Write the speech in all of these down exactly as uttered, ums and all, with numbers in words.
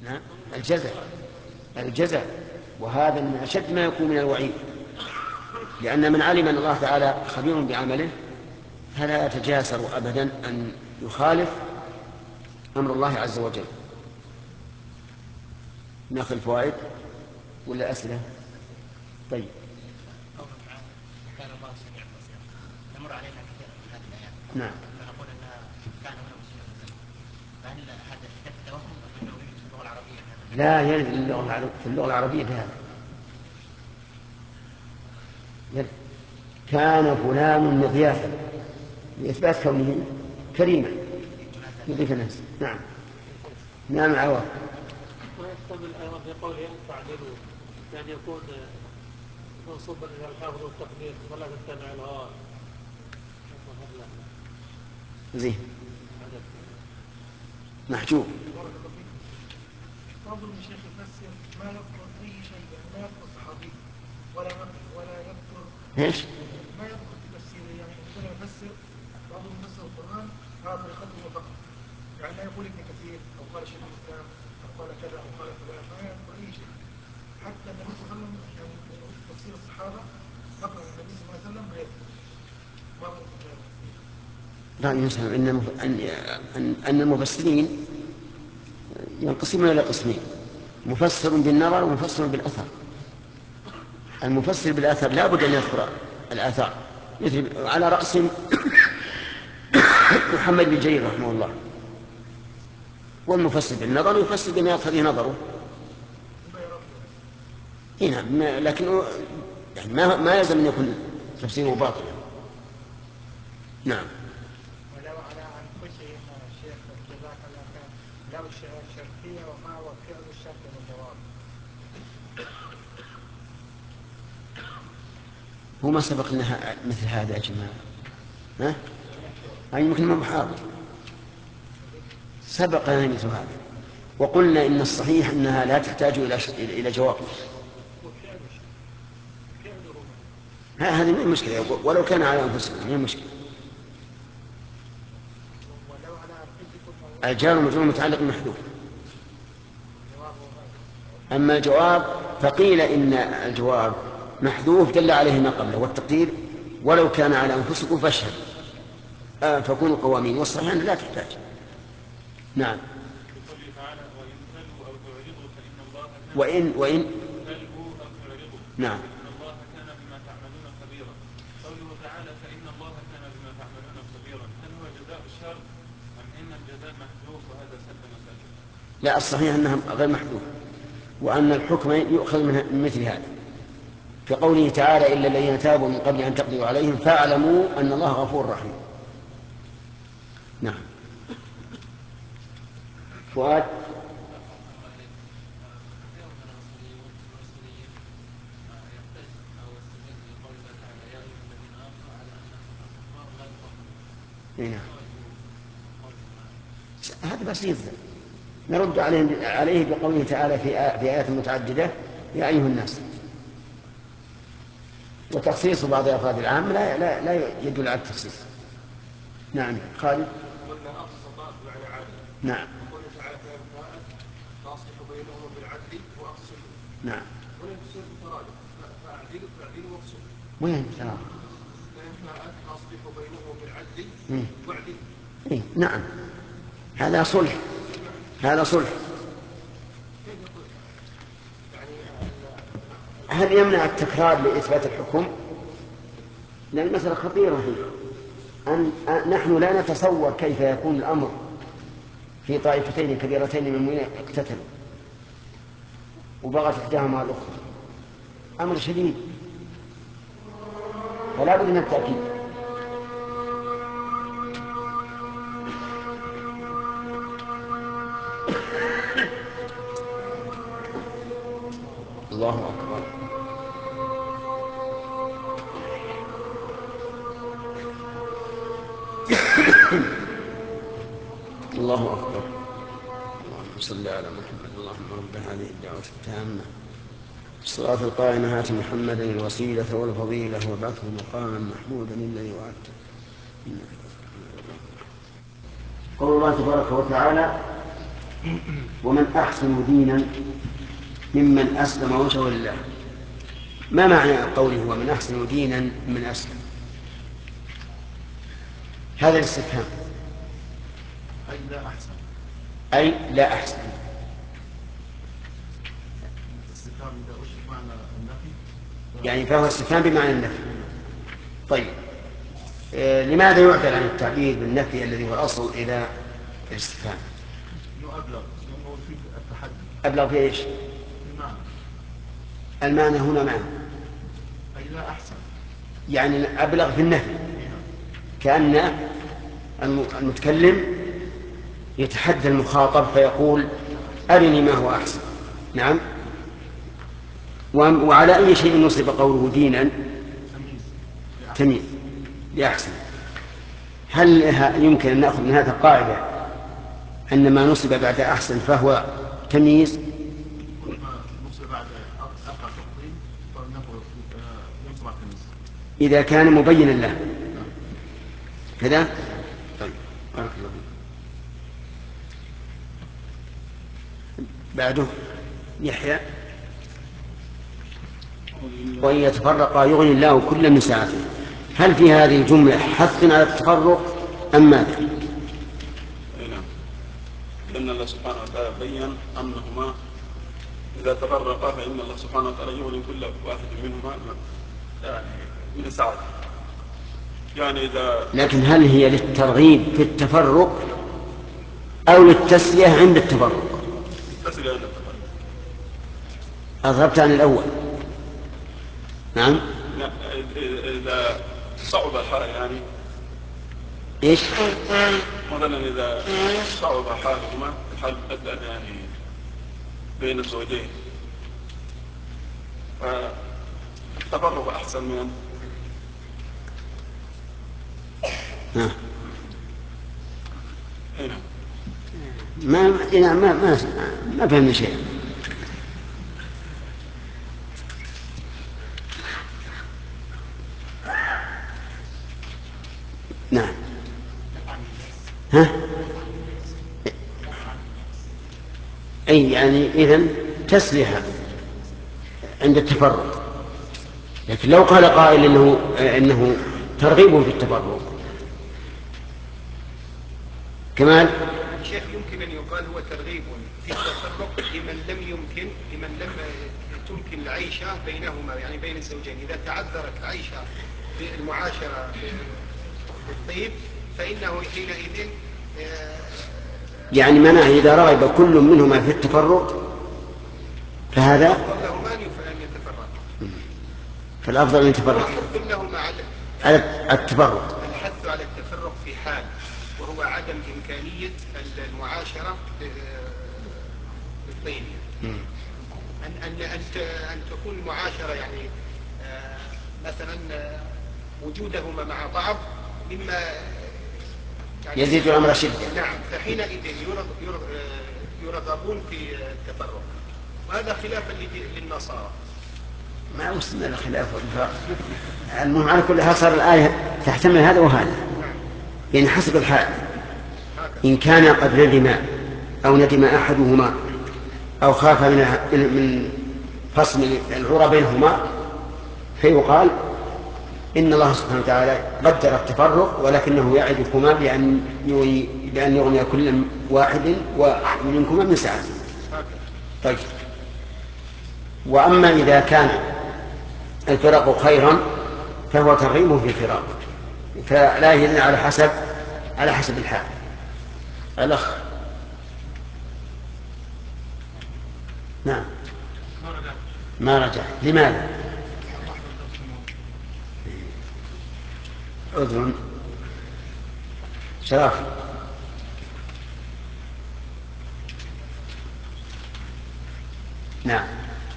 نعم الجزاء الجزاء وهذا من أشد ما يكون من الوعيد، لأن من علم أن الله تعالى خبير بعمله فلا يتجاسر أبدا أن يخالف أمر الله عز وجل. ناخذ الفوائد ولا أسئلة؟ طيب. نمر علينا كثير من هذه الآيات. نعم. فنقول أنها كان هنا مسلما. فهل هذا كتاب توهم أم أنه يوجد في اللغة العربية؟ لا يرد في اللغة العربية بهذا. يرد. كان فلان مضيافا لإثبات كونه كريما يضيف الناس. نعم. نعم عوض. ويحتمل أيضا في قوله تعدلوا يعني يكون منصوبا إلى الحافظ والتقدير ولا تتبع الهوى. زين محجوب. بعض المشايخ يفسر ما يذكر أي شيء، يعني ما يذكر صحابي ولا نقل ولا يذكر ايش؟ ما يذكر في تفسيره، يعني عندما يفسر بعضهم يفسر القرآن على طريقته فقط، يعني لا يقول ابن كثير أو قال شيخ الإسلام أو قال كذا أو قال فلان، ما يذكر أي شيء. حتى النبي صلى الله عليه وسلم يعني تفسير الصحابة نقل عن النبي صلى الله عليه وسلم ما يذكر. ما هو التفسير؟ رأي مسلم أن أن المفسرين ينقسمون إلى قسمين: مفسر بالنظر ومفسر بالأثر. المفسر بالأثر لا بد أن يذكر الآثار، مثل على رأس محمد بن جرير رحمه الله. والمفسر بالنظر يفسر بما يقتضي نظره. نعم، لكن يعني ما ما يلزم أن يكون تفسيره باطلا. نعم. ولو على أنفسهم الشيخ جزاك الله خير، لو شرطية وما هو فعل الشرط والجواب. هو ما سبق لنا مثل هذا يا جماعة؟ ها؟ أي يمكن ما محاضر سبق لنا مثل هذا، وقلنا إن الصحيح أنها لا تحتاج إلى إلى جواب. هذه من المشكلة، ولو كان على أنفسهم من المشكلة. الجار والمجرور متعلق بالمحذوف. أما الجواب فقيل إن الجواب محذوف دل عليه ما قبله، والتقدير ولو كان على أنفسكم فاشهد آه فكونوا قوامين، والصحيح أنها لا تحتاج. نعم. وإن وإن نعم. الله كان بما تعملون خبيرا. قوله تعالى فإن الله كان بما تعملون خبيرا، هل هو جزاء الشر أم إن الجزاء محذوف وهذا سد مسألة؟ لا، الصحيح أنها غير محذوف، وأن الحكم يؤخذ من مثل هذا، كقوله تعالى إلا الذين تابوا من قبل أن تقدروا عليهم فاعلموا أن الله غفور رحيم. نعم. فؤاد. نعم. هذا بسيط، نرد عليه, عليه بقوله تعالى في آيات متعددة يا أيها الناس، وتخصيص بعض أفراد العام لا, لا, لا يدل على التخصيص. نعم. خالد. نعم. نعم. وين ترى؟ إيه؟ نعم، هذا صلح، هذا صلح. هل يمنع التكرار لإثبات الحكم؟ لأن المسألة خطيرة هي أن نحن لا نتصور كيف يكون الأمر في طائفتين كبيرتين من المؤمنين اقتتلوا وبغت إحداهما الأخرى، أمر شديد، فلا بد من التأكيد. الله أكبر. الله أكبر. اللهم صل على محمد. اللهم رب هذه الدعوة التامة الصلاة القائمة آت محمدا الوسيلة والفضيلة وابعثه مقاما محمودا الذي وعدته. قول الله تبارك وتعالى ومن أحسن دينا ممن أسلم وجهه لله. ما معنى قوله ومن أحسن دينا من أسلم؟ هذا الاستفهام أي لا أحسن، أي لا أحسن. الاستفهام إذا أشرك معنى النفي يعني فهو استفهام بمعنى النفي. طيب آه لماذا يعدل عن التعبير بالنفي الذي هو الأصل إلى الاستفهام؟ إنه أبلغ، لأنه في التحدي. أبلغ في إيش؟ المعنى. المعنى هنا معنى أي لا أحسن، يعني أبلغ في النفي، كأن المتكلم يتحدى المخاطب فيقول أرني ما هو أحسن. نعم. وعلى أي شيء نصب قوله دينا؟ تمييز لأحسن. هل يمكن أن نأخذ من هذا القاعدة أن ما نصب بعد أحسن فهو تمييز؟ كل ما نصب بعد أقع تقديم فإنه ينصب على التمييز إذا كان مبينا له كذا. طيب بارك الله فيك. بعده يحيى وإن يتفرقا يغني الله كلا من سعته. هل في هذه الجملة حث على التفرق أم ماذا؟ نعم، لأن الله سبحانه وتعالى بين أنهما إذا تفرقا فإن الله سبحانه وتعالى يغني كل واحد منهما يعني من سعته. يعني إذا لكن هل هي للترغيب في التفرق أو للتسلية عند التفرق؟ تسلية عند التفرق. أضربت عن الأول. نعم. إذا صعب الحال يعني إيش؟ مثلا إذا صعب حالهما الحال يعني بين الزوجين فالتفرق أحسن من نعم. هنا ما ما ما ما, ما فهمنا شيء. نعم. ها؟ أي يعني إذن تسليها عند التفرق. لكن لو قال قائل إنه إنه ترغيب في التفرق. كمال. شيخ يمكن أن يقال هو ترغيب في التفرق لمن لم يمكن لمن لم تمكن العيشة بينهما، يعني بين الزوجين. إذا تعذرت العيشة بالمعاشرة بالطيب فإنه حينئذ يعني منع إذا رغب كل منهما في التفرق فهذا لهما أن يتفرقا، فالأفضل أن يتفرق وحث لهما على التفرق. الحث على التفرق في حال وهو عدم إمكانية المعاشرة بالطيب. أن أن أن تكون المعاشرة يعني مثلا وجودهما مع بعض مما يعني يزيد الأمر شدة. نعم، فحينئذ يرغبون في التفرق، وهذا خلافا للنصارى. ما وصلنا لخلاف والفرق. المهم على كل حال صار الآية تحتمل هذا وهذا، يعني حسب الحال. إن كان قد ندم أو ندم أحدهما أو خاف من من فصل العرى بينهما فيقال إن الله سبحانه وتعالى قدر التفرق ولكنه يعدكما بأن يغني بأن يغني كل واحد ومنكما من سعته. طيب. وأما إذا كان الفراق خيرا فهو ترغيب في الفراق، فلا يدل على حسب على حسب الحال. الأخ. نعم. ما رجع. لماذا؟ عذر. شرف. نعم.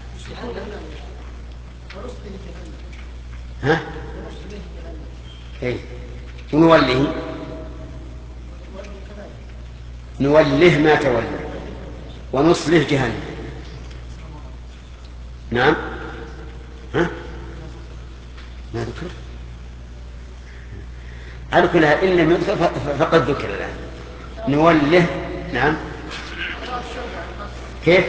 ها؟ ايه ونوله نوله ما تولى ونصله جهنم. نعم. ها؟ ما ذكر على كلها إن لم يذكر فقد ذكر الآن. نوله. نعم. كيف؟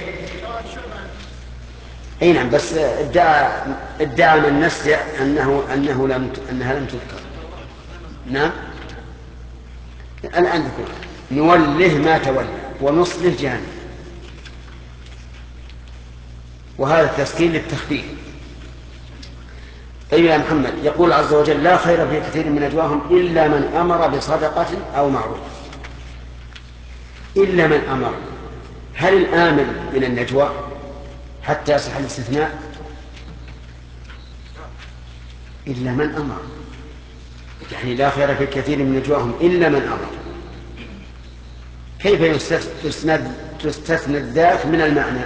اي نعم، بس ادعى ادعى من نسع انه انه لم انها لم تذكر. نعم الان ذكر نوله ما تولى ونصله جهنم، وهذا التسكين للتخفيف. طيب يا محمد، يقول عز وجل لا خير في كثير من نجواهم الا من امر بصدقه او معروف. الا من امر، هل الامر من النجوى حتى يصح الاستثناء؟ إلا من أمر، يعني لا خير في كثير من نجواهم إلا من أمر. كيف يستثنى تستثنى الذات من المعنى؟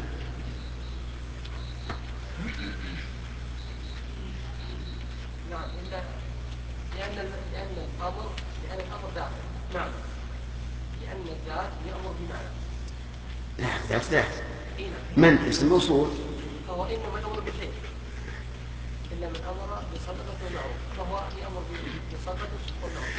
نعم، لأن لأن الأمر لأن الأمر ذات معنى، لأن الذات يأمر بمعنى. لا ذات ذات من اسم موصول، فهو إنما يأمر بشيء. إلا من أمر بصدقة ومعروف فهو يأمر بصدقة ومعروف.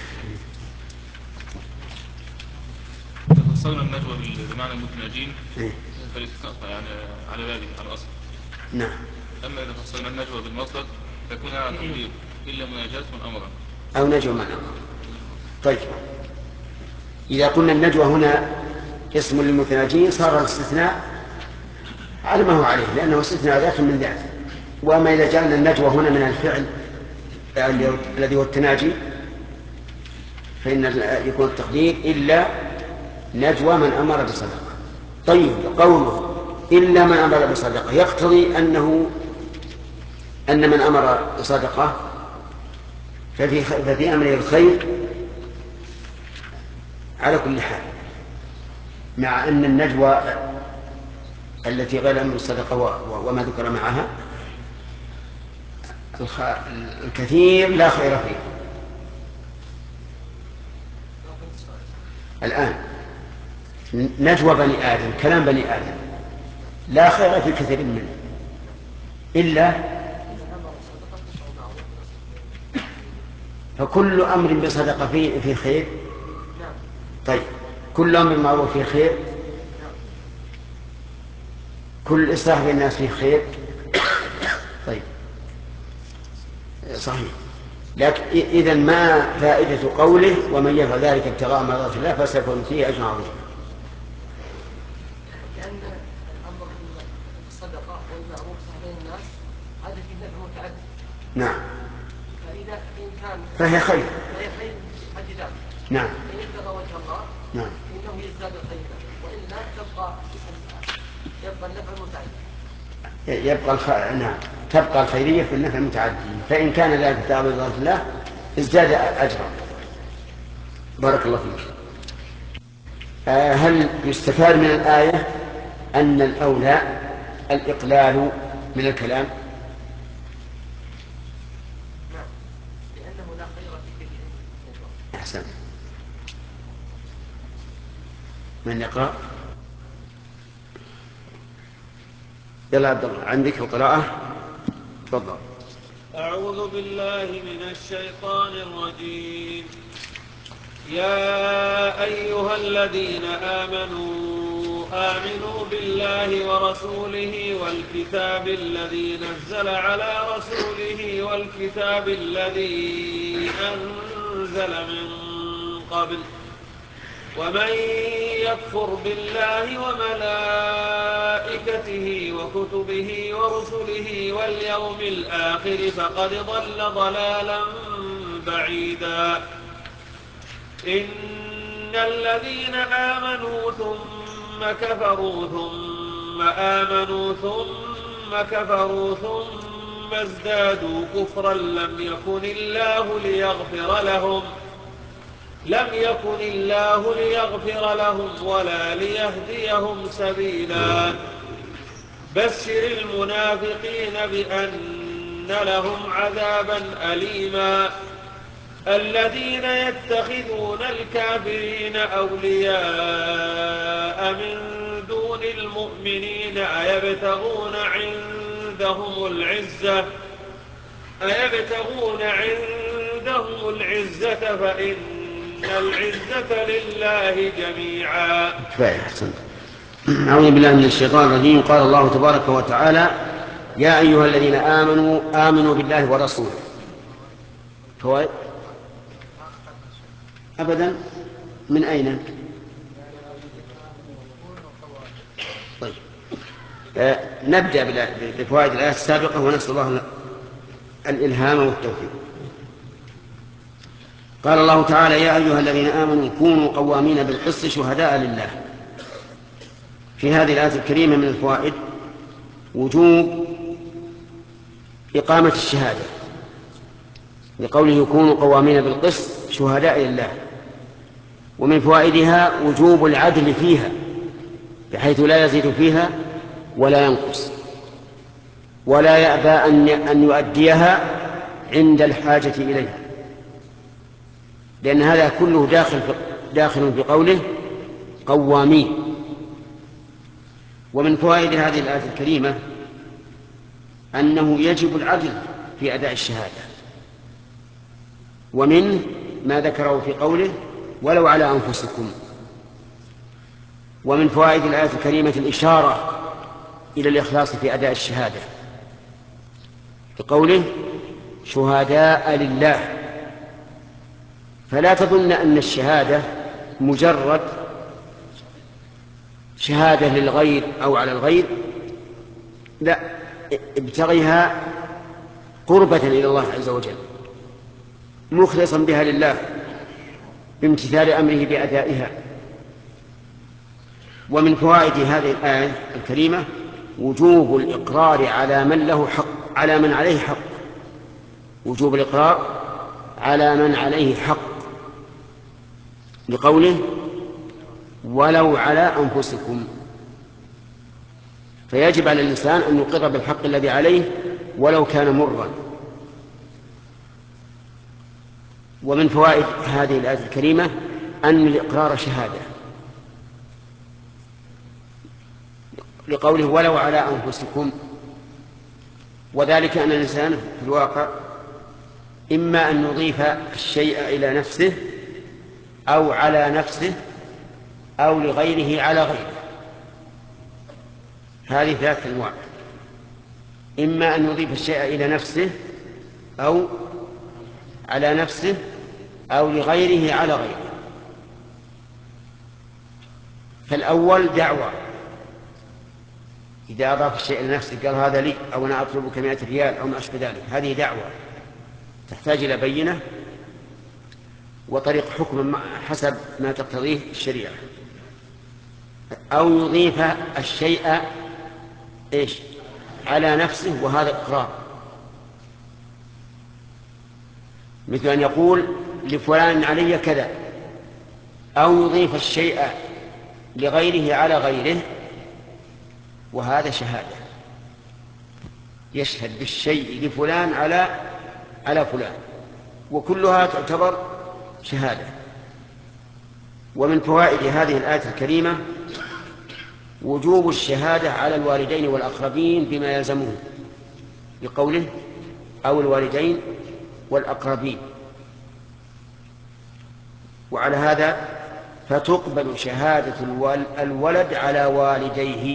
إذا فصلنا النجوى بمعنى المتناجين فالاستثناء يعني على بالي على الأصل. نعم. أما إذا فصلنا النجوى بالمصدر فيكون على تقدير إلا مناجاة من أمر أو نجوى من أمر. طيب إذا قلنا النجوى هنا اسم للمتناجين صار الاستثناء على ما هو عليه، لأنه استثناء ذات من ذات. وأما إذا جعلنا النجوى هنا من الفعل الذي هو التناجي فإن يكون التقدير إلا نجوى من أمر بصدقة. طيب قوله إلا من أمر بصدقة يقتضي أنه أن من أمر بصدقة ففي, ففي أمره الخير على كل حال، مع أن النجوى التي غير أمر الصدقة وما ذكر معها الكثير لا خير فيه. الآن نجوى بني آدم كلام بني آدم لا خير في كثير منه إلا فكل أمر بصدقة فيه في خير. طيب كل أمر معروف فيه خير، كل إصلاح بين الناس فيه خير. طيب صحيح، لكن إذن ما فائدة قوله ومن يفعل ذلك ابتغاء مرضات الله فسوف نؤتيه أجرا عظيما؟ لأن الأمر بالصدقة والمعروف بين الناس هذا في نفع متعدد. نعم. فإذا إن كان فهي خير. فهي خير حد ذاته. نعم. إن ابتغى وجه الله نعم. إنه يزداد خيرا، وإلا تبقى يبقى النفع متعدد. يبقى الخ... نعم تبقى الخيرية في النفع المتعدد، فإن كان ذلك ابتغاء مرضات الله ازداد أجرا. بارك الله فيك. آه هل يستفاد من الآية أن الأولى الإقلال من الكلام؟ نعم، لأنه لا خير في كثير. أحسن. من يقرأ؟ يلا عبد الله عندك القراءة، تفضل. أعوذ بالله من الشيطان الرجيم. يا أيها الذين آمنوا آمنوا بالله ورسوله والكتاب الذي نزل على رسوله والكتاب الذي أنزل من قبل، ومن يكفر بالله وملائكته وكتبه ورسله واليوم الآخر فقد ضل ضلالا بعيدا. إن الذين آمنوا ثم كفروا ثم آمنوا ثم كفروا ثم ازدادوا كفرا لم يكن الله ليغفر لهم لم يكن الله ليغفر لهم ولا ليهديهم سبيلا. بشر المنافقين بأن لهم عذابا أليما. الذين يتخذون الكافرين أولياء من دون المؤمنين أيبتغون عندهم العزة أيبتغون عندهم العزة فإن العزة لله جميعا. كفاية أحسن. أعوذ بالله من الشيطان الرجيم. قال الله تبارك وتعالى: يا أيها الذين آمنوا آمنوا بالله ورسوله. فوائد أبدا. من أين؟ طيب. آه نبدأ بفوائد الآية السابقة ونسأل الله الإلهام والتوفيق. قال الله تعالى: يا أيها الذين آمنوا كونوا قوامين بالقسط شهداء لله. في هذه الآية الكريمة من الفوائد وجوب إقامة الشهادة، لقوله كونوا قوامين بالقسط شهداء لله. ومن فوائدها وجوب العدل فيها، بحيث لا يزيد فيها ولا ينقص، ولا يأبى أن يؤديها عند الحاجة إليها، لأن هذا كله داخل في, داخل في قوله قوامين. ومن فوائد هذه الآية الكريمة أنه يجب العدل في أداء الشهادة، ومنه ما ذكره في قوله ولو على أنفسكم. ومن فوائد الآية الكريمة الإشارة إلى الإخلاص في أداء الشهادة، في قوله شهداء لله. فلا تظن أن الشهادة مجرد شهادة للغير أو على الغير، لا، ابتغيها قربة إلى الله عز وجل، مخلصا بها لله بامتثال أمره بأدائها. ومن فوائد هذه الآية الكريمة وجوب الإقرار على من له حق، على من عليه حق، وجوب الإقرار على من عليه حق، لقوله ولو على أنفسكم. فيجب على الإنسان أن يقر بالحق الذي عليه ولو كان مرا. ومن فوائد هذه الآية الكريمة أن الإقرار شهادة، لقوله ولو على أنفسكم، وذلك أن الإنسان في الواقع إما أن يضيف الشيء إلى نفسه أو على نفسه أو لغيره على غيره. هذه ثلاث أنواع: إما أن يضيف الشيء إلى نفسه أو على نفسه أو لغيره على غيره. فالأول دعوة، إذا أضاف الشيء إلى نفسه قال هذا لي أو أنا أطلبك مئة ريال أو ما أشبه ذلك، هذه دعوة تحتاج إلى بينة وطريق حكم حسب ما تقتضيه الشريعة. أو يضيف الشيء إيش على نفسه، وهذا إقرار، مثل أن يقول لفلان علي كذا. أو يضيف الشيء لغيره على غيره، وهذا شهادة، يشهد بالشيء لفلان على على فلان، وكلها تعتبر شهادة. ومن فوائد هذه الآية الكريمة وجوب الشهادة على الوالدين والأقربين بما يلزمهم، بقوله أو الوالدين والأقربين. وعلى هذا فتقبل شهادة الولد على والديه.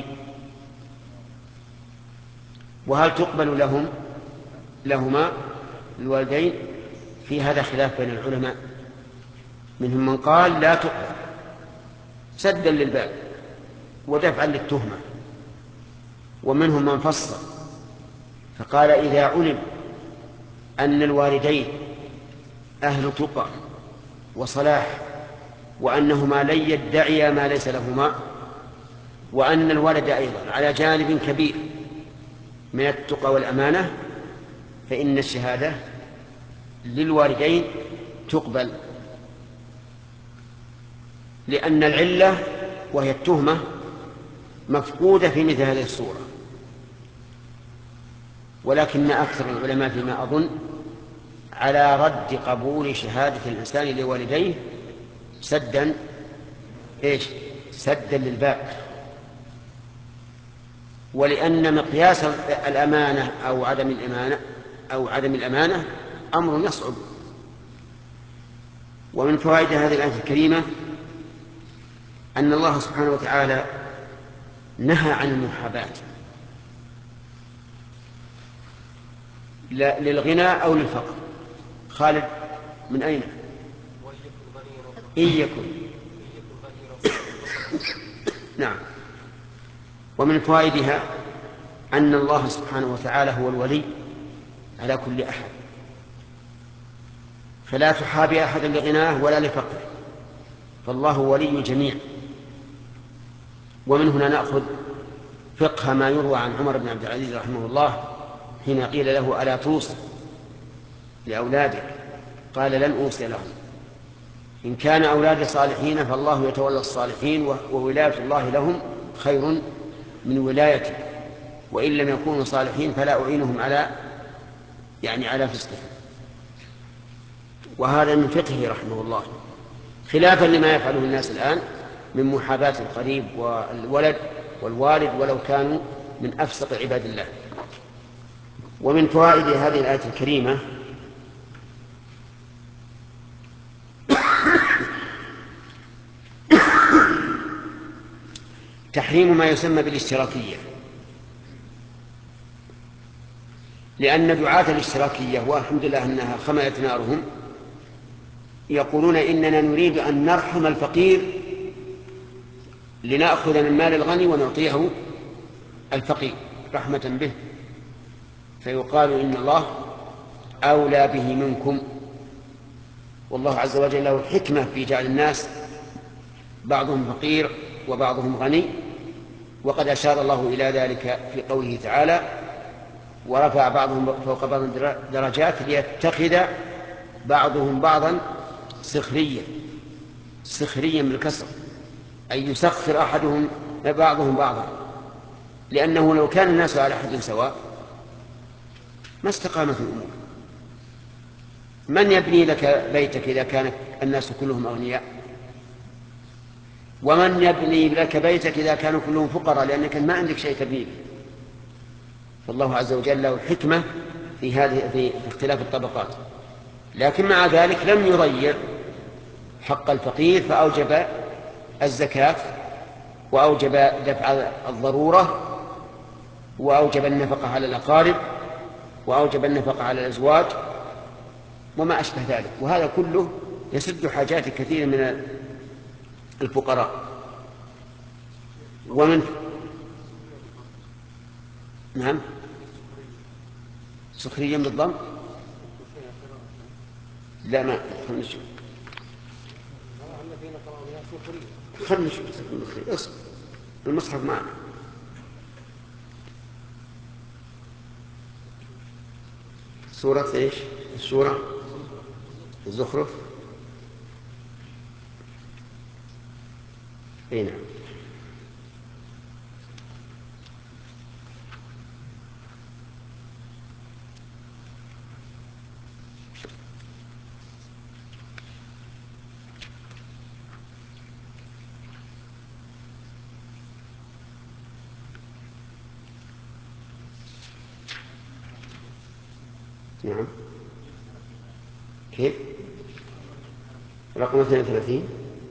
وهل تقبل لهم لهما الوالدين؟ في هذا خلاف بين العلماء، منهم من قال لا تقبل سدا للباب ودفعا للتهمة، ومنهم من فصل فقال إذا علم أن الوالدين أهل تقى وصلاح، وأنهما لن يدعيا ما ليس لهما، وأن الولد أيضا على جانب كبير من التقى والأمانة، فإن الشهادة للوالدين تقبل، لأن العلة وهي التهمة مفقودة في مثل هذه الصورة. ولكن أكثر العلماء فيما أظن على رد قبول شهادة الإنسان لوالديه سدا إيش سدا للباب، ولأن مقياس الأمانة أو عدم الأمانة أو عدم الأمانة أمر يصعب. ومن فوائد هذه الآية الكريمة أن الله سبحانه وتعالى نهى عن المحاباة للغنى أو للفقر. خالد من أين؟ إن يكن. نعم. ومن فوائدها أن الله سبحانه وتعالى هو الولي على كل أحد، فلا تحابي أحدا لغناه ولا لفقره، فالله ولي الجميع. ومن هنا نأخذ فقه ما يروى عن عمر بن عبد العزيز رحمه الله حين قيل له ألا توصي لأولادك؟ قال لن أوصي لهم، إن كان أولادي صالحين فالله يتولى الصالحين، وولاية الله لهم خير من ولايتي، وإن لم يكونوا صالحين فلا أعينهم على يعني على فسقهم. وهذا من فقهه رحمه الله، خلافا لما يفعله الناس الآن من محاباة القريب والولد والوالد ولو كانوا من أفسق عباد الله. ومن فوائد هذه الآية الكريمة تحريم ما يسمى بالاشتراكية، لأن دعاة الاشتراكية والحمد لله أنها خملت نارهم يقولون إننا نريد أن نرحم الفقير لنأخذ من مال الغني ونعطيه الفقير رحمة به، فيقال إن الله أولى به منكم، والله عز وجل له حكمة في جعل الناس بعضهم فقير وبعضهم غني، وقد أشار الله إلى ذلك في قوله تعالى ورفع بعضهم فوق بعض درجات ليتخذ بعضهم بعضا سخريا، سخريا بالكسر، أي يسخر أحدهم بعضهم بعضا، لأنه لو كان الناس على حد سواء ما استقامت الأمور. من يبني لك بيتك إذا كان الناس كلهم أغنياء؟ ومن يبني لك بيتك إذا كانوا كلهم فقراء لأنك ما عندك شيء تبنيه؟ فالله عز وجل له حكمة في هذه في اختلاف الطبقات، لكن مع ذلك لم يضيع حق الفقير، فأوجب الزكاة وأوجب دفع الضرورة وأوجب النفقة على الأقارب وأوجب النفقة على الأزواج وما أشبه ذلك، وهذا كله يسد حاجات كثير من الفقراء. ومن نعم سخريا بالضم لا ما خلنا نشوف خلنا نشوف المصحف معنا. سورة ايش؟ السورة الزخرف. اي نعم. نعم. كيف؟ رقم اثنين وثلاثين.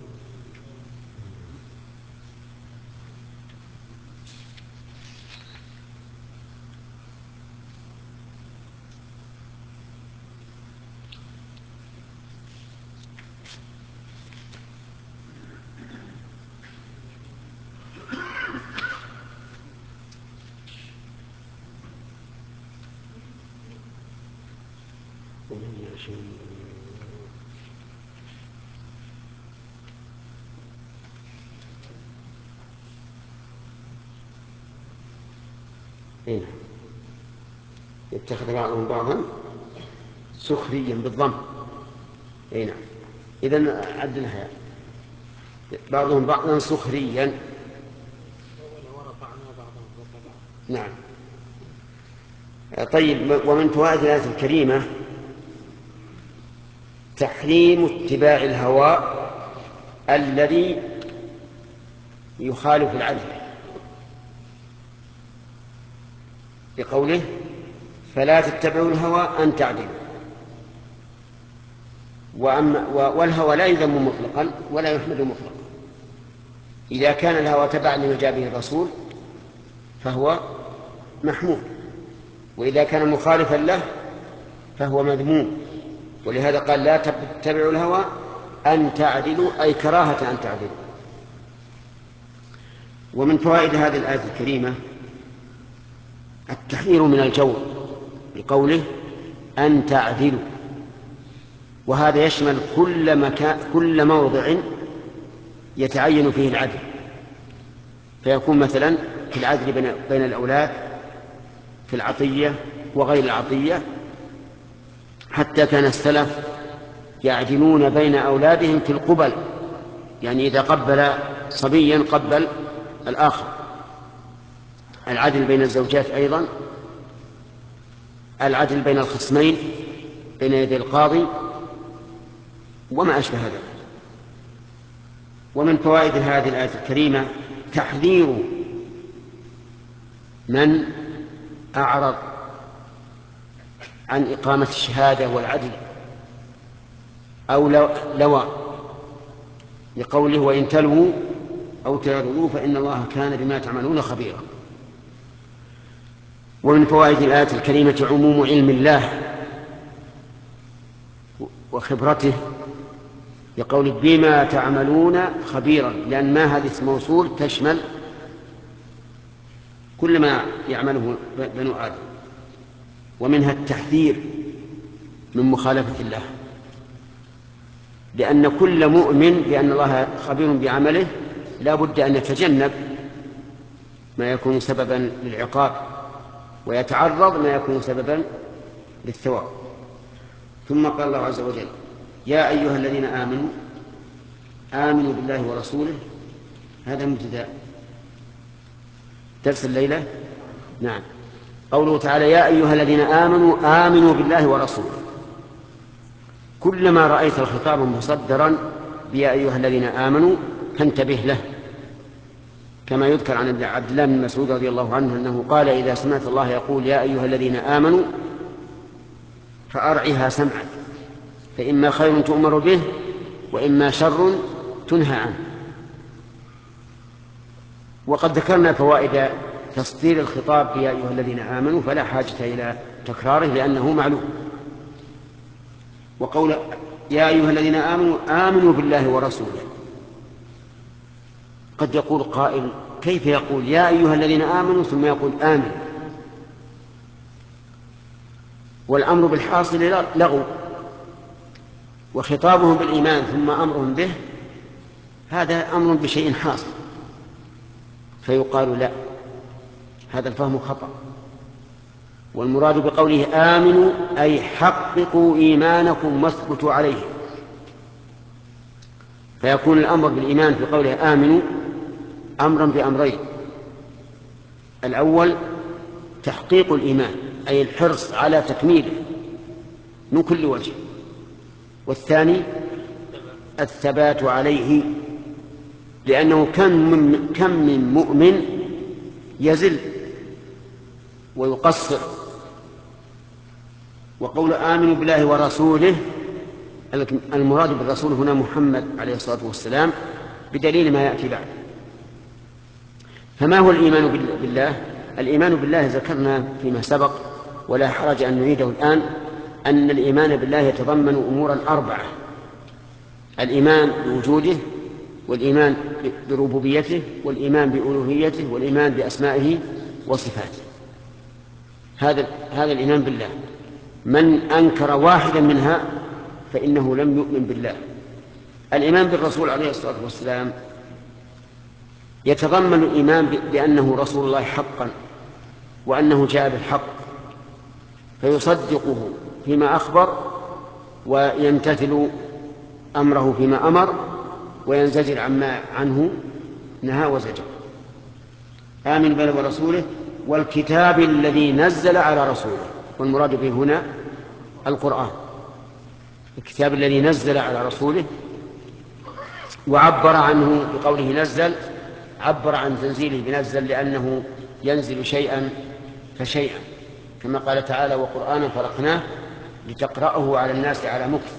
هنا يتخذ بعضهم بعضا سخريا بالضم. اي نعم. اذن عدلها بعضهم بعضا سخريا. نعم. طيب. ومن فوائد الآية الكريمة تحريم اتباع الهوى الذي يخالف العدل، بقوله فلا تتبعوا الهوى أن تعدلوا. والهوى لا يذم مطلقا ولا يحمد مطلقا، إذا كان الهوى تبعا لما جاء به الرسول فهو محمود، وإذا كان مخالفا له فهو مذموم. ولهذا قال لا تتبعوا الهوى أن تعدلوا، أي كراهة أن تعدلوا. ومن فوائد هذه الآية الكريمة التحذير من الجور بقوله أن تعدلوا، وهذا يشمل كل مكان كل موضع يتعين فيه العدل، فيكون مثلا في العدل بين الأولاد، في العطية وغير العطية، حتى كان السلف يعدلون بين أولادهم في القبل، يعني إذا قبل صبيا قبل الآخر. العدل بين الزوجات أيضا، العدل بين الخصمين بين يدي القاضي، وما أشبه ذلك. ومن فوائد هذه الآية الكريمة تحذير من أعرض عن إقامة الشهادة والعدل أو لوى، لقوله وإن تلووا أو تعرضوا فإن الله كان بما تعملون خبيرا. ومن فوائد الآية الكريمة عموم علم الله وخبرته، يقول بما تعملون خبيرا، لأن ما هذه اسم موصول تشمل كل ما يعمله بنو آدم. ومنها التحذير من مخالفة الله، لأن كل مؤمن بأن الله خبير بعمله لا بد أن يتجنب ما يكون سببا للعقاب ويتعرض ما يكون سببا للثواب. ثم قال الله عز وجل يا أيها الذين آمنوا آمنوا بالله ورسوله. هذا مبتدأ درس الليلة. نعم، قوله تعالى يا أيها الذين آمنوا آمنوا بالله ورسوله، كلما رأيت الخطاب مصدرا بيا أيها الذين آمنوا فانتبه له، كما يذكر عن عبد الله بن مسعود رضي الله عنه أنه قال إذا سمعت الله يقول يا أيها الذين آمنوا فأرعها سمعك، فإما خير تؤمر به وإما شر تنهى عنه. وقد ذكرنا فوائد تصدير الخطاب يا أيها الذين آمنوا، فلا حاجة إلى تكراره لأنه معلوم. وقول يا أيها الذين آمنوا آمنوا بالله ورسوله، قد يقول قائل كيف يقول يا أيها الذين آمنوا ثم يقول آمنوا؟ والأمر بالحاصل لغو، وخطابهم بالإيمان ثم أمرهم به هذا أمر بشيء حاصل، فيقال لا، هذا الفهم خطأ. والمراد بقوله آمنوا أي حققوا إيمانكم واثبتوا عليه، فيكون الأمر بالإيمان في قوله آمنوا أمرا بأمرين: الأول تحقيق الإيمان أي الحرص على تكميله من كل وجه، والثاني الثبات عليه، لأنه كم من, كم من مؤمن يزل ويقصر. وقول آمنوا بالله ورسوله المراد بالرسول هنا محمد عليه الصلاة والسلام بدليل ما يأتي بعد. فما هو الإيمان بالله؟ الإيمان بالله ذكرنا فيما سبق ولا حرج أن نعيده الآن، أن الإيمان بالله يتضمن أمورا أربعة: الإيمان بوجوده، والإيمان بربوبيته، والإيمان بألوهيته، والإيمان بأسمائه وصفاته. هذا هذا الإيمان بالله. من أنكر واحدا منها فإنه لم يؤمن بالله. الإيمان بالرسول عليه الصلاة والسلام يتضمن الإيمان بأنه رسول الله حقا، وأنه جاء بالحق، فيصدقه فيما أخبر ويمتثل أمره فيما أمر وينزجر عما عنه نهى وزجر. آمن بالله ورسوله والكتاب الذي نزل على رسوله، والمراد به هنا القرآن، الكتاب الذي نزل على رسوله. وعبر عنه بقوله نزل، عبر عن تنزيله بنزل لأنه ينزل شيئا فشيئا، كما قال تعالى وقرآنا فرقناه لتقرأه على الناس على مكث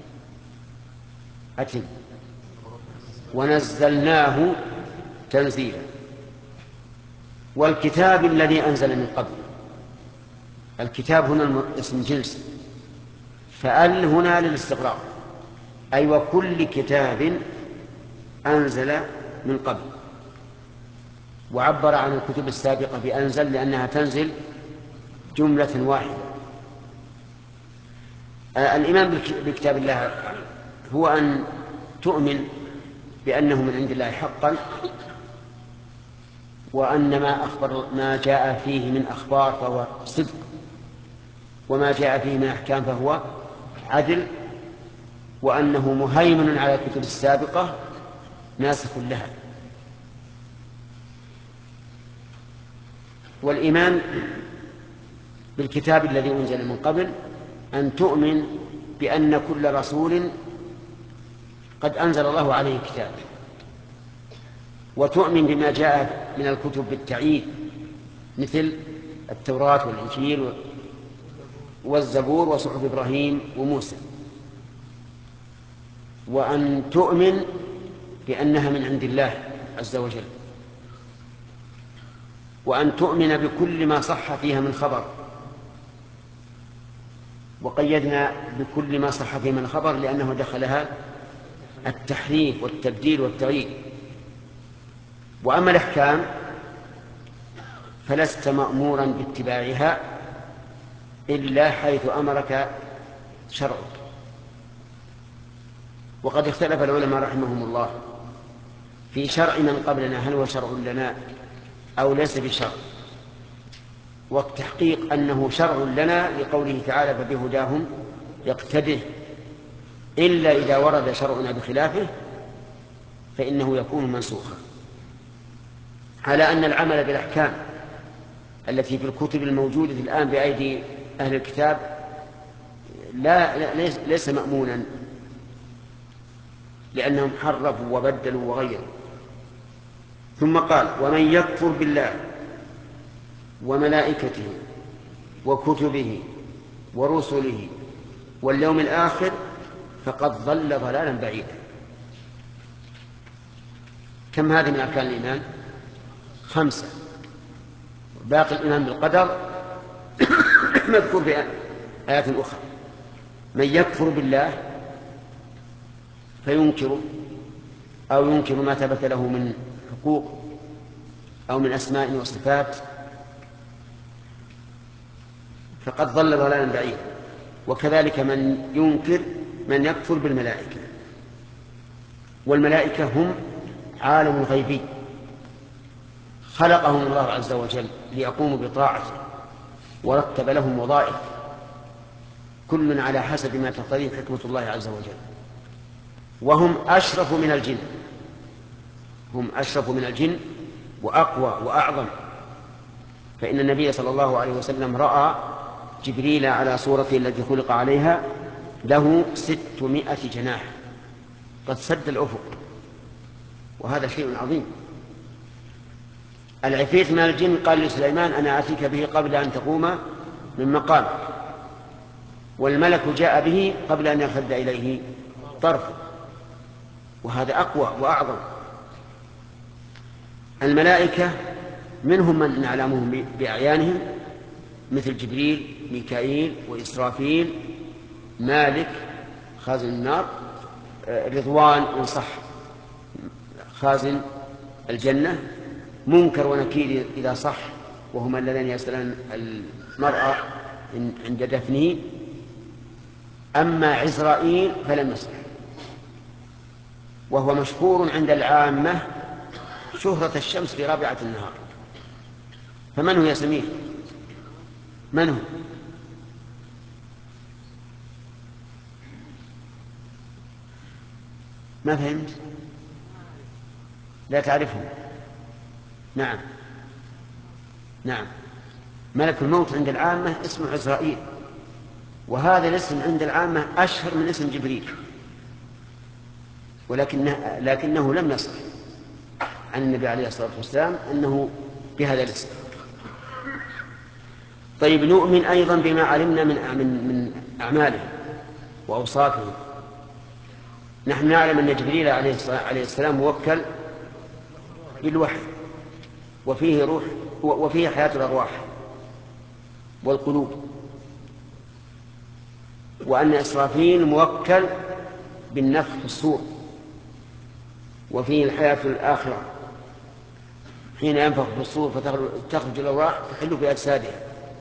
أتم ونزلناه تنزيلا. والكتاب الذي أنزل من قبل. الكتاب هنا اسم جنس، فأل هنا للاستغراق، أي وكل كتاب أنزل من قبل. وعبر عن الكتب السابقة بأنزل لأنها تنزل جملة واحدة. الإيمان بكتاب الله هو أن تؤمن بأنه من عند الله حقا، وأن ما أخبر ما جاء فيه من أخبار فهو صدق، وما جاء فيه من أحكام فهو عدل، وأنه مهيمن على الكتب السابقة ناسخ لها. والإيمان بالكتاب الذي أنزل من قبل أن تؤمن بأن كل رسول قد أنزل الله عليه كتاب، وتؤمن بما جاء من الكتب بالتعيين مثل التوراة والإنجيل والزبور وصحف إبراهيم وموسى، وأن تؤمن بأنها من عند الله عز وجل، وأن تؤمن بكل ما صح فيها من خبر. وقيدنا بكل ما صح فيه من خبر لأنه دخلها التحريف والتبديل والتغيير. وأما الأحكام فلست مأمورا باتباعها إلا حيث أمرك شرعك. وقد اختلف العلماء رحمهم الله في شرع من قبلنا، هل هو شرع لنا أو ليس بشرع، والتحقيق أنه شرع لنا لقوله تعالى فبهداهم يقتده، إلا إذا ورد شرعنا بخلافه فإنه يكون منسوخا. على أن العمل بالأحكام التي في الكتب الموجودة الآن بأيدي أهل الكتاب لا ليس مأمونا، لأنهم حرفوا وبدلوا وغيروا. ثم قال ومن يكفر بالله وملائكته وكتبه ورسله واليوم الآخر فقد ضل ضلالا بعيدا. كم هذه من أركان الإيمان؟ خمسة. باقي الإيمان بالقدر مذكور في آيات أخرى. من يكفر بالله فينكر أو ينكر ما ثبت له من حقوق أو من أسماء وصفات فقد ضل ضلالا بعيدا. وكذلك من ينكر من يكفر بالملائكة، والملائكة هم عالم غيبي خلقهم الله عز وجل ليقوموا بطاعته، ورتب لهم وظائف كل على حسب ما تقتضيه حكمة الله عز وجل، وهم أشرف من الجن، هم أشرف من الجن وأقوى وأعظم. فإن النبي صلى الله عليه وسلم رأى جبريل على صورته التي خلق عليها له ستمائة جناح قد سد الأفق، وهذا شيء عظيم. العفريت من الجن قال لسليمان أنا آتيك به قبل أن تقوم من مقامك، والملك جاء به قبل أن يرتد إليه طرفه، وهذا أقوى وأعظم. الملائكة منهم من نعلمهم بأعيانهم مثل جبريل ميكائيل وإسرافيل، مالك خازن النار، رضوان إن صح خازن الجنة، منكر ونكير إذا صح وهما الذين يسألون المرأة عند دفنه. أما عزرائيل فلم يصح، وهو مشهور عند العامة شهرة الشمس في رابعة النهار. فمن هو يا سمير؟ من هو؟ ما فهمت؟ لا تعرفه؟ نعم نعم ملك الموت عند العامة اسمه عزرائيل، وهذا الاسم عند العامة أشهر من اسم جبريل، ولكنه لكنه لم يصح عن النبي عليه الصلاة والسلام أنه بهذا الاسم. طيب نؤمن أيضا بما علمنا من من أعماله وأوصافه. نحن نعلم أن جبريل عليه السلام موكل بالوحي وفيه روح وفيه حياة الأرواح والقلوب، وأن إسرافيل موكل بالنفخ في الصور، وفيه الحياة الآخرة حين ينفخ في الصور فتخرج الأرواح تحل في أجسادها.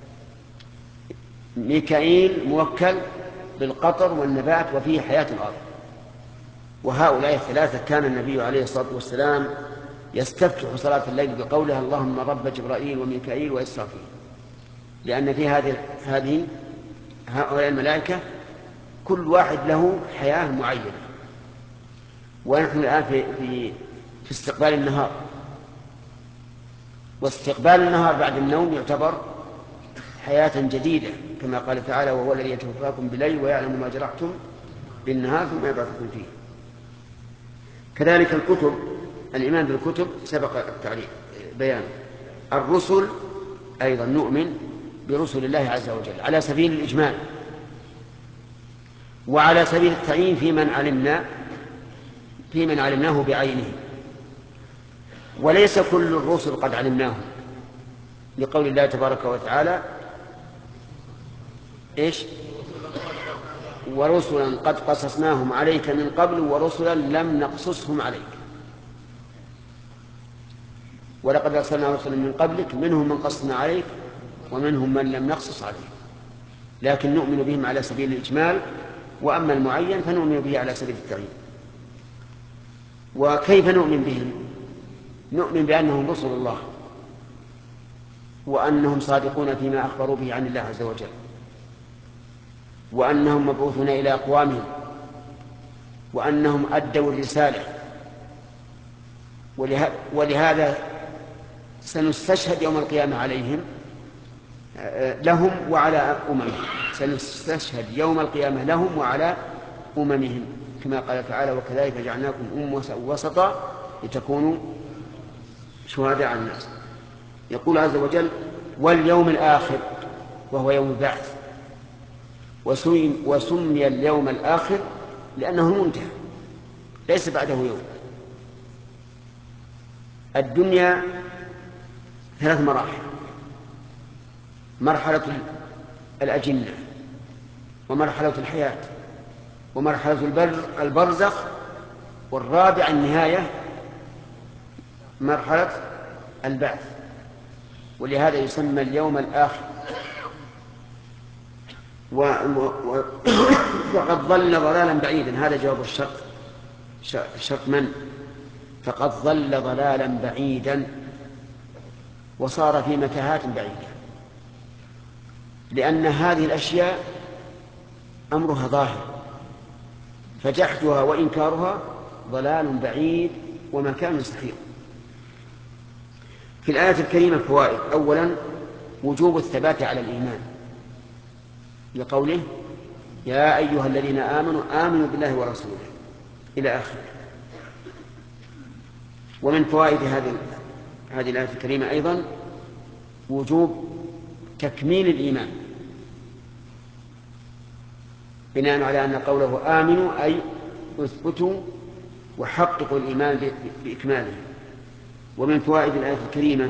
ميكائيل موكل بالقطر والنبات وفيه حياة الأرض. وهؤلاء الثلاثة كان النبي عليه الصلاة والسلام يستفتح صلاة الليل بقولها اللهم رب جبرائيل وميكائيل وإسرافيل، لأن في هذه هذه هؤلاء الملائكة كل واحد له حياة معينة. ونحن الآن في, في, في استقبال النهار، واستقبال النهار بعد النوم يعتبر حياة جديدة، كما قال تعالى وهو الذي يتوفاكم بالليل ويعلم ما جرحتم بالنهار ثم يبعثكم فيه. كذلك الكتب، الإيمان بالكتب سبق التعريف بيانه. الرسل أيضا نؤمن برسل الله عز وجل على سبيل الإجمال وعلى سبيل التعيين في من علمنا في من علمناه بعينه، وليس كل الرسل قد علمناه، لقول الله تبارك وتعالى إيش؟ ورسلا قد قصصناهم عليك من قبل ورسلا لم نقصصهم عليك. ولقد أرسلنا رسلا من قبلك منهم من قصصنا عليك ومنهم من لم نقصص عليك، لكن نؤمن بهم على سبيل الإجمال، وأما المعين فنؤمن به على سبيل التعيين. وكيف نؤمن بهم؟ نؤمن بأنهم رسل الله، وأنهم صادقون فيما أخبروا به عن الله عز وجل، وأنهم مبعوثون إلى أقوامهم، وأنهم أدوا الرسالة. ولهذا سنستشهد يوم القيامة عليهم لهم وعلى أممهم، سنستشهد يوم القيامة لهم وعلى أممهم، كما قال تعالى وكذلك جعلناكم أمة وسطا لتكونوا شهداء على الناس. يقول عز وجل واليوم الآخر وهو يوم البعث، وسمي اليوم الآخر لأنه المنتهى ليس بعده يوم. الدنيا ثلاث مراحل: مرحلة الأجنة، ومرحلة الحياة، ومرحلة البرزخ، والرابع النهاية مرحلة البعث. ولهذا يسمى اليوم الآخر. وقد ضل ضلالا بعيدا، هذا جواب الشرط، الشرط من؟ فقد ضل ضلالا بعيدا وصار في متاهات بعيدة، لأن هذه الأشياء أمرها ظاهر، فجحدها وإنكارها ضلال بعيد ومكان مستحيل. في الآية الكريمة فوائد: أولا وجوب الثبات على الإيمان، لقوله يا أيها الذين آمنوا آمنوا بالله ورسوله إلى آخره. ومن فوائد هذه هذه الآية الكريمة أيضا وجوب تكميل الإيمان، بناء على أن قوله آمنوا أي اثبتوا وحققوا الإيمان بإكماله. ومن فوائد الآية الكريمة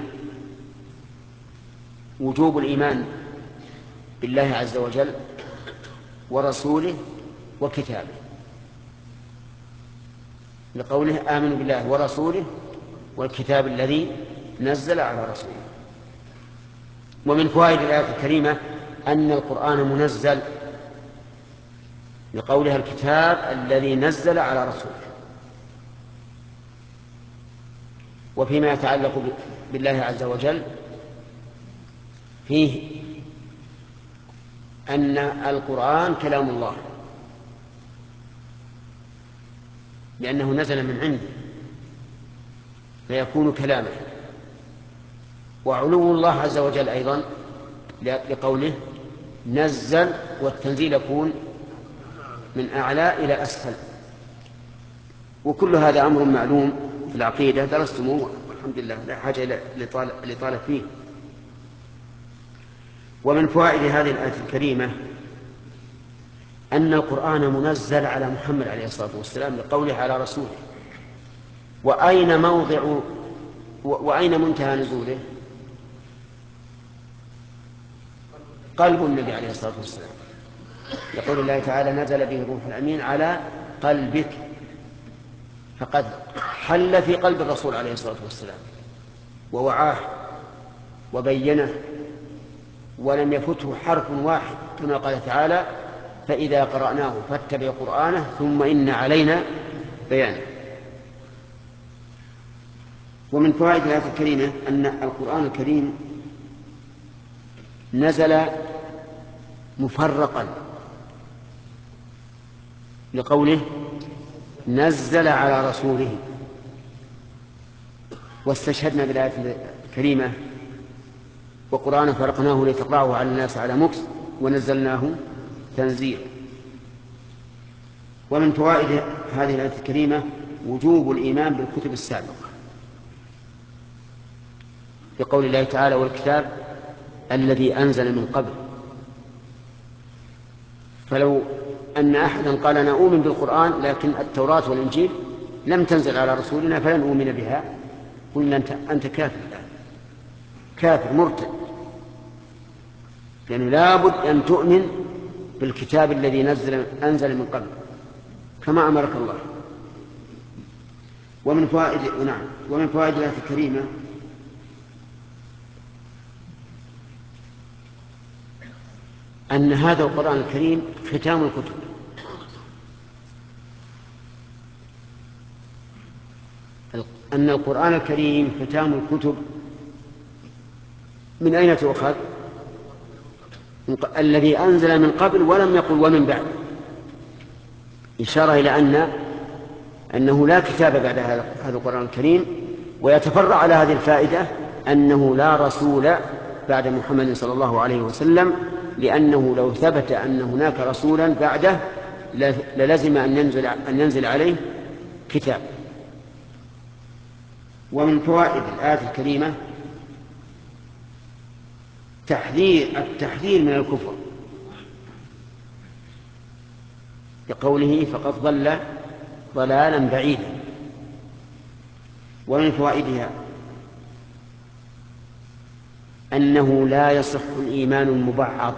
وجوب الإيمان بالله عز وجل ورسوله وكتابه، لقوله آمنوا بالله ورسوله والكتاب الذي نزل على رسوله. ومن فوائد الآية الكريمة أن القرآن منزل، لقولها الكتاب الذي نزل على رسوله. وفيما يتعلق بالله عز وجل فيه أن القرآن كلام الله، لأنه نزل من عنده فيكون كلامه. وعلو الله عز وجل أيضا لقوله نزل، والتنزيل يكون من أعلى إلى أسفل. وكل هذا أمر معلوم في العقيدة درستموه والحمد لله، لا حاجة لطالب فيه. ومن فوائد هذه الآية الكريمة أن القرآن منزل على محمد عليه الصلاة والسلام، لقوله على رسوله. وأين موضع وأين منتهى نزوله؟ قلب النبي عليه الصلاة والسلام. يقول الله تعالى نزل به الروح الأمين على قلبك، فقد حل في قلب الرسول عليه الصلاة والسلام ووعاه وبينه، ولم يفته حرف واحد، كما قال تعالى فإذا قرأناه فاتبع قرآنه ثم إن علينا بيانه. ومن فوائد الآية الكريمة أن القرآن الكريم نزل مفرقا لقوله نزل على رسوله، واستشهدنا بالآية الكريمة وقرآن فرقناه لتقرأه على الناس على مكث ونزلناه تنزيلا. ومن فوائد هذه الآية الكريمة وجوب الإيمان بالكتب السابقة، بقول الله تعالى والكتاب الذي أنزل من قبل. فلو أن أحدا قال أنا أؤمن بالقرآن لكن التوراة والإنجيل لم تنزل على رسولنا فلن أؤمن بها، قلنا أنت, أنت كافر الآن، كافر مرتد، لأنه لابد أن تؤمن بالكتاب الذي نزل أنزل من قبل كما أمرك الله. ومن فوائد نعم ومن فوائد الآية الكريمة أن هذا القرآن الكريم ختام الكتب، أن القرآن الكريم ختام الكتب. من أين تؤخذ؟ الذي أنزل من قبل ولم يقل ومن بعد، إشارة إلى أن أنه لا كتاب بعد هذا القرآن الكريم. ويتفرع على هذه الفائدة أنه لا رسول بعد محمد صلى الله عليه وسلم، لأنه لو ثبت أن هناك رسولا بعده للزم أن ينزل, أن ينزل عليه كتاب. ومن فوائد الآية الكريمة تحذير التحذير من الكفر، بقوله فقد ضل ضلالا بعيدا. ومن فوائدها أنه لا يصح الإيمان المبعض،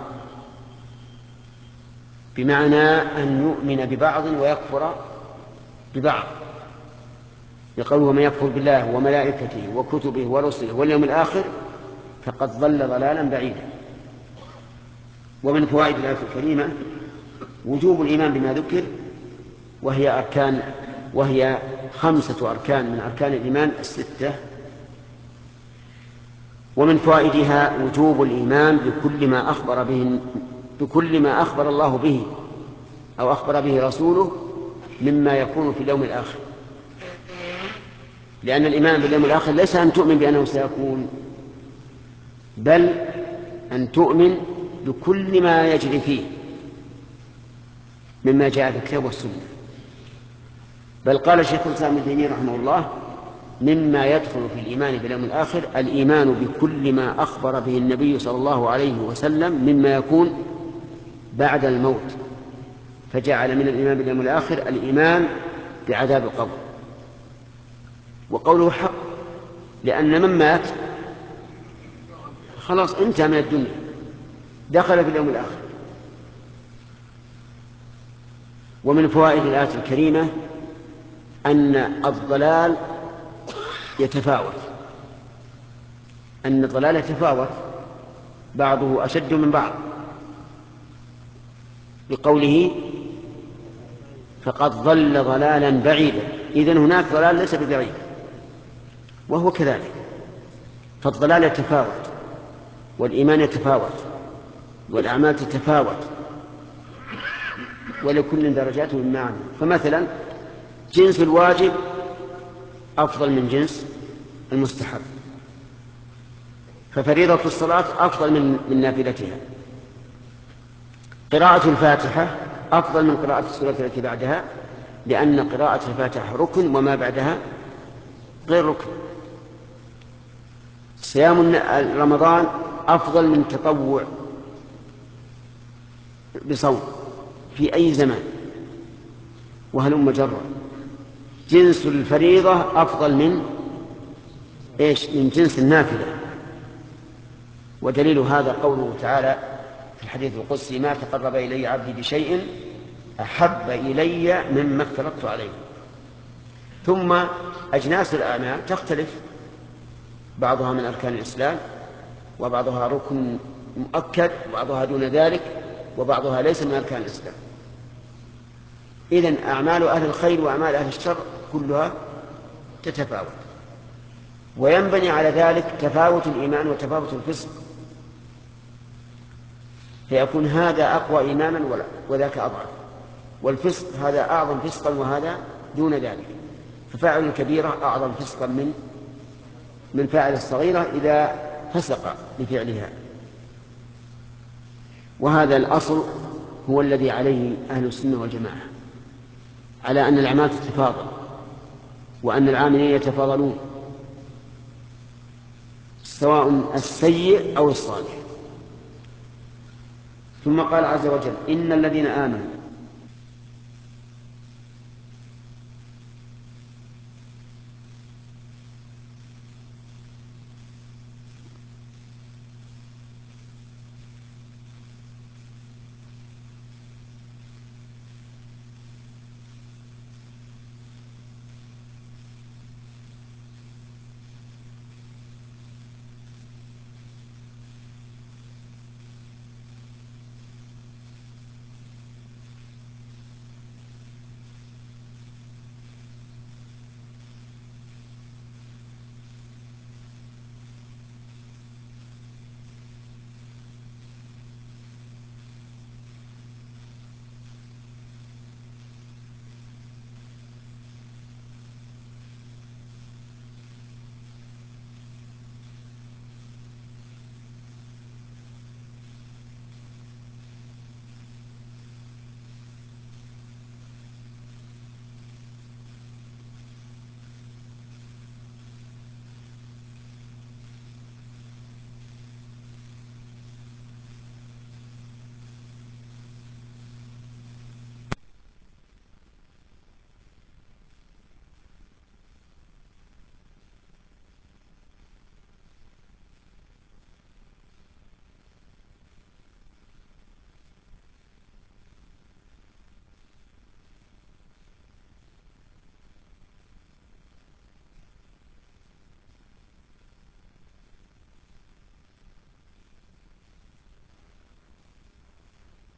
بمعنى أن يؤمن ببعض ويكفر ببعض، يقول ومن يكفر بالله وملائكته وكتبه ورسله واليوم الآخر فقد ضل ضلالا بعيدا. ومن فوائد الآية الكريمة وجوب الإيمان بما ذكر، وهي أركان وهي خمسة أركان من أركان الإيمان الستة. ومن فوائدها وجوب الإيمان بكل ما أخبر به بكل ما أخبر الله به أو أخبر به رسوله مما يكون في اليوم الآخر، لأن الإيمان باليوم الآخر ليس أن تؤمن بأنه سيكون، بل أن تؤمن بكل ما يجري فيه مما جاء في الكتاب والسنة. بل قال شيخ الإسلام ابن تيمية رحمه الله مما يدخل في الإيمان باليوم الآخر الإيمان بكل ما أخبر به النبي صلى الله عليه وسلم مما يكون بعد الموت، فجعل من الإيمان باليوم الآخر الإيمان بعذاب القبر. وقوله حق لأن من مات خلاص انتهى من الدنيا، دخل في اليوم الآخر. ومن فوائد الآية الكريمة أن الضلال يتفاوت، أن الضلال يتفاوت بعضه أشد من بعض، بقوله فقد ضل ضلالا بعيدا. إذن هناك ضلال ليس ببعيد، وهو كذلك. فالضلال يتفاوت والإيمان يتفاوت والأعمال تتفاوت، ولكل درجات مما عمل. فمثلا جنس الواجب أفضل من جنس المستحب، ففريضة الصلاة أفضل من, من نافلتها، قراءة الفاتحة أفضل من قراءة السورة التي بعدها، لأن قراءة الفاتحة ركن وما بعدها غير ركن. صيام رمضان أفضل من تطوع بصوم في أي زمان، وهلم جرا. جنس الفريضة أفضل من إيش؟ من جنس النافلة. ودليل هذا قوله تعالى في الحديث القدسي: ما تقرب إلي عبدي بشيء أحب إلي مما افترضت عليه. ثم أجناس الأعمال تختلف، بعضها من أركان الإسلام، وبعضها ركن مؤكد، وبعضها دون ذلك، وبعضها ليس من أركان الإسلام. إذن أعمال أهل الخير وأعمال أهل الشر كلها تتفاوت، وينبني على ذلك تفاوت الإيمان وتفاوت الفسق، فيكون هذا أقوى إيمانا وذاك أضعف، والفسق هذا أعظم فسقا وهذا دون ذلك، ففاعل الكبيرة أعظم فسقا من من فاعل الصغيرة إذا فسق بفعلها. وهذا الأصل هو الذي عليه أهل السنة والجماعة، على أن الأعمال تتفاضل، وأن العاملين يتفاضلون، سواء السيء أو الصالح. ثم قال عز وجل: إن الذين آمنوا